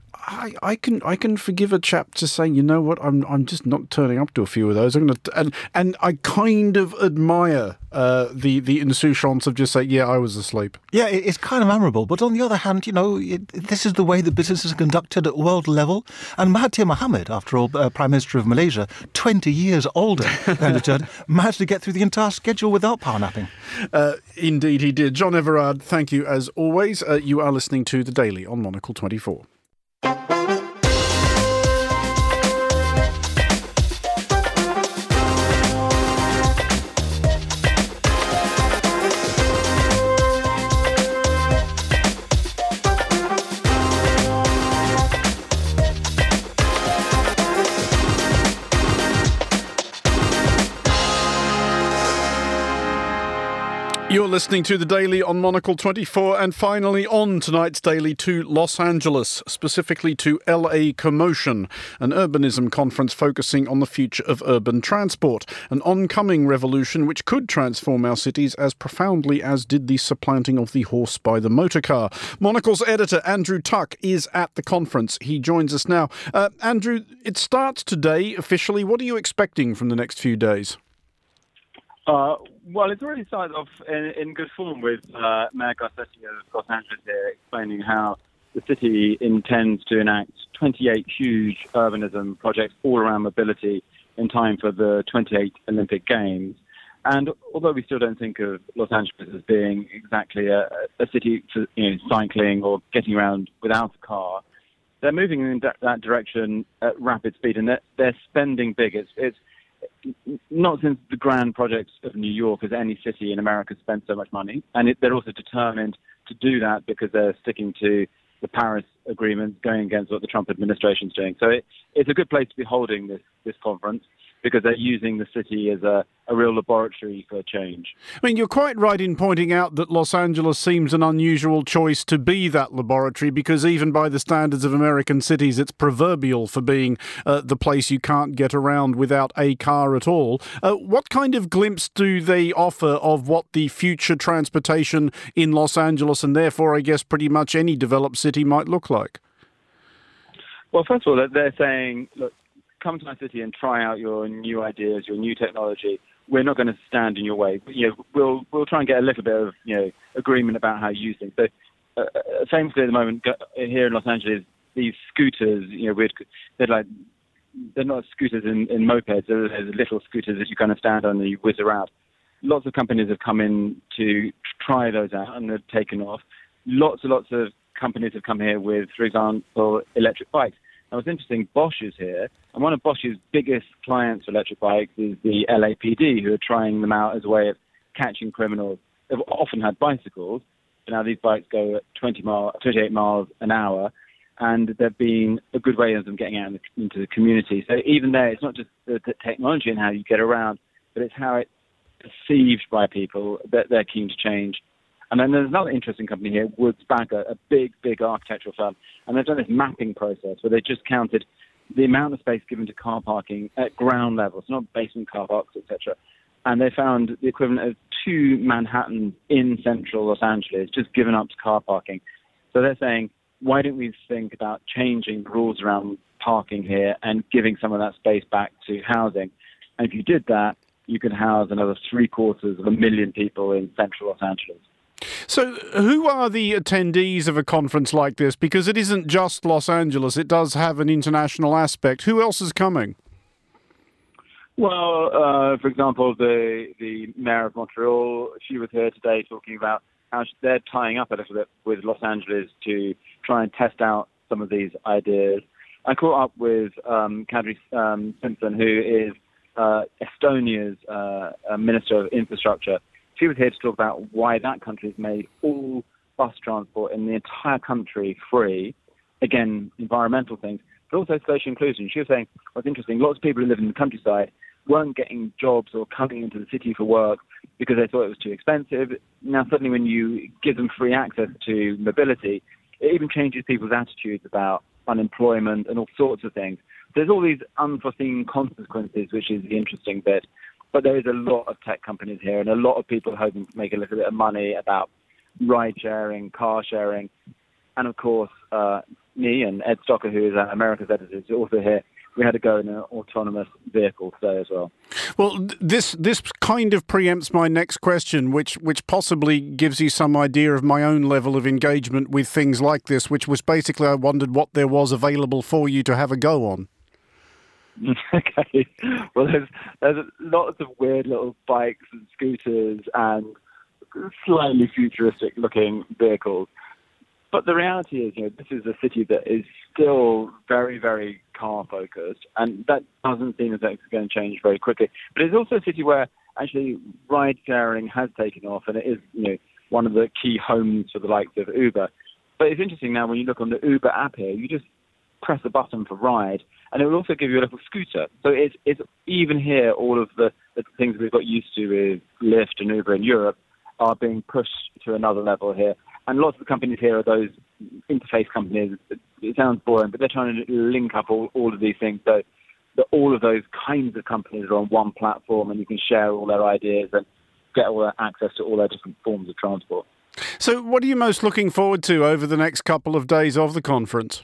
I can forgive a chap to say, you know what, I'm just not turning up to a few of those. I'm going to, and I kind of admire the insouciance of just saying, yeah, I was asleep. Yeah, it's kind of admirable. But on the other hand, you know, this is the way that business is conducted at world level. And Mahathir Mohamad, after all, Prime Minister of Malaysia, 20 years older than Duterte, managed to get through the entire schedule without power napping. Indeed he did. John Everard, thank you as always. You are listening to The Daily on Monocle 24. You're listening to The Daily on Monocle 24, and finally on tonight's Daily to Los Angeles, specifically to LA Commotion, an urbanism conference focusing on the future of urban transport, an oncoming revolution which could transform our cities as profoundly as did the supplanting of the horse by the motorcar. Monocle's editor Andrew Tuck is at the conference. He joins us now. Andrew, it starts today officially. What are you expecting from the next few days? Well, it's already started off in good form with Mayor Garcetti of Los Angeles here explaining how the city intends to enact 28 huge urbanism projects all around mobility in time for the 28 Olympic Games. And although we still don't think of Los Angeles as being exactly a city for cycling or getting around without a car, they're moving in that direction at rapid speed, and they're spending big. It's not since the grand projects of New York has any city in America spent so much money, and they're also determined to do that because they're sticking to the Paris Agreement, going against what the Trump administration is doing. So it's a good place to be holding this conference, because they're using the city as a real laboratory for change. I mean, you're quite right in pointing out that Los Angeles seems an unusual choice to be that laboratory, because even by the standards of American cities, it's proverbial for being the place you can't get around without a car at all. What kind of glimpse do they offer of what the future transportation in Los Angeles, and therefore, I guess, pretty much any developed city might look like? Well, first of all, they're saying, look, come to my city and try out your new ideas, your new technology. We're not going to stand in your way. We'll try and get a little bit of agreement about how you use things. So, famously at the moment here in Los Angeles, these scooters, they're not scooters in mopeds. They're little scooters that you kind of stand on and you whiz around. Lots of companies have come in to try those out, and they've taken off. Lots and lots of companies have come here with, for example, electric bikes. Now, what's interesting, Bosch is here, and one of Bosch's biggest clients for electric bikes is the LAPD, who are trying them out as a way of catching criminals. They've often had bicycles, but now these bikes go at 28 miles an hour, and they've been a good way of them getting out into the community. So even there, it's not just the technology and how you get around, but it's how it's perceived by people that they're keen to change. And then there's another interesting company here, Woods Bagot, a big, big architectural firm. And they've done this mapping process where they just counted the amount of space given to car parking at ground level, so not basement car parks, etc. And they found the equivalent of 2 Manhattans in central Los Angeles just given up to car parking. So they're saying, why don't we think about changing the rules around parking here and giving some of that space back to housing? And if you did that, you could house another 750,000 people in central Los Angeles. So who are the attendees of a conference like this? Because it isn't just Los Angeles, it does have an international aspect. Who else is coming? Well, for example, the mayor of Montreal, she was here today talking about how they're tying up a little bit with Los Angeles to try and test out some of these ideas. I caught up with Kadri Simpson, who is Estonia's Minister of Infrastructure. She was here to talk about why that country has made all bus transport in the entire country free. Again, environmental things, but also social inclusion. She was saying, what's interesting, lots of people who live in the countryside weren't getting jobs or coming into the city for work because they thought it was too expensive. Now, suddenly when you give them free access to mobility, it even changes people's attitudes about unemployment and all sorts of things. There's all these unforeseen consequences, which is the interesting bit. But there is a lot of tech companies here and a lot of people hoping to make a little bit of money about ride sharing, car sharing. And of course, me and Ed Stocker, who is America's editor, is also here. We had to go in an autonomous vehicle today as well. Well, this kind of preempts my next question, which possibly gives you some idea of my own level of engagement with things like this, which was basically I wondered what there was available for you to have a go on. Okay. Well, there's lots of weird little bikes and scooters and slightly futuristic-looking vehicles. But the reality is, this is a city that is still very, very car-focused, and that doesn't seem as though it's going to change very quickly. But it's also a city where actually ride-sharing has taken off, and it is, one of the key homes for the likes of Uber. But it's interesting now when you look on the Uber app here, you just press a button for ride, and it will also give you a little scooter. So it's even here, all of the things we've got used to with Lyft and Uber in Europe are being pushed to another level here. And lots of the companies here are those interface companies. It sounds boring, but they're trying to link up all of these things so that all of those kinds of companies are on one platform and you can share all their ideas and get all their access to all their different forms of transport. So what are you most looking forward to over the next couple of days of the conference?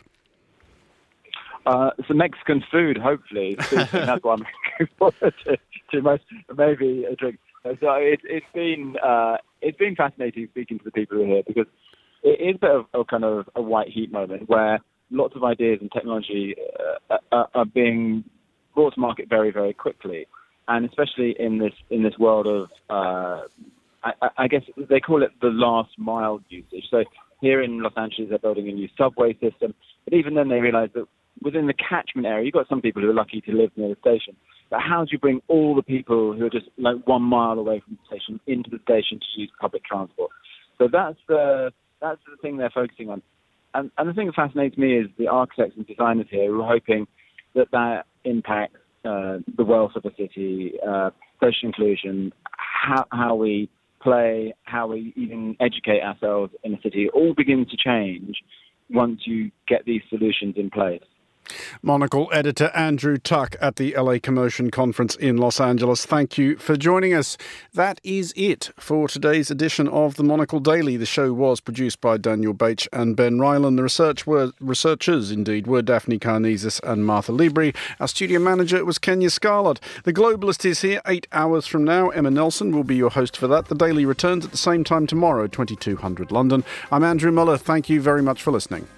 Some Mexican food, hopefully. That's what I'm looking forward to most. Maybe a drink. So it's been fascinating speaking to the people who are here, because it is a bit of kind of a white heat moment where lots of ideas and technology are being brought to market very, very quickly, and especially in this world of I guess they call it the last mile usage. So here in Los Angeles, they're building a new subway system. But even then they realised that within the catchment area, you've got some people who are lucky to live near the station. But how do you bring all the people who are just like 1 mile away from the station into the station to use public transport? So that's the thing they're focusing on. And the thing that fascinates me is the architects and designers here who are hoping that impacts the wealth of a city, social inclusion, how we play, how we even educate ourselves in a city, all begins to change once you get these solutions in place. Monocle editor Andrew Tuck at the LA Commotion Conference in Los Angeles. Thank you for joining us. That is it for today's edition of the Monocle Daily. The show was produced by Daniel Bache and Ben Ryland. The researchers were Daphne Karnezis and Martha Libri. Our studio manager was Kenya Scarlett. The Globalist is here 8 hours from now. Emma Nelson will be your host for that. The Daily returns at the same time tomorrow, 2200 London. I'm Andrew Muller. Thank you very much for listening.